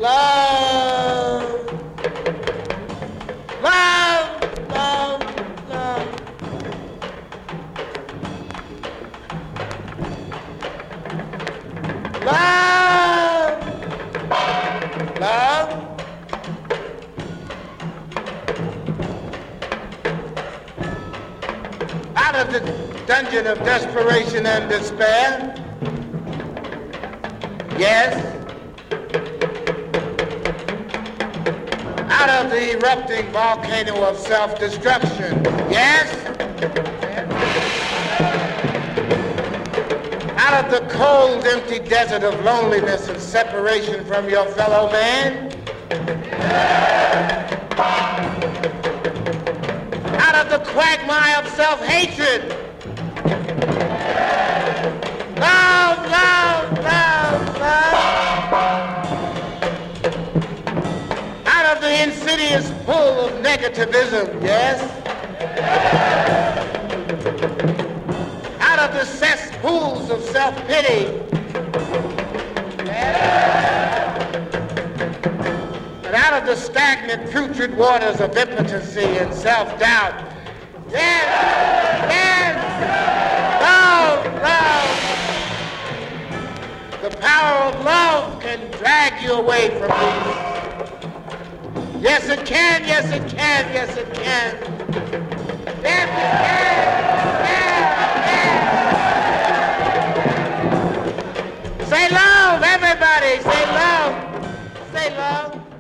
love, love, love, love. Love, love. Out of the dungeon of desperation and despair, yes. Out of the erupting volcano of self-destruction, yes. Out of the cold, empty desert of loneliness and separation from your fellow man, out of the quagmire of self-hatred, love, love, love, love. Out of the insidious pull of negativism, yes. Out of the cesspools of self-pity, yes. And out of the stagnant, putrid waters of impotency and self-doubt, yes, yes, love, love. The power of love can drag you away from these. Yes, it can, yes, it can, yes, it can. Yes, it can, yes, yes. Say love, everybody, say love, say love.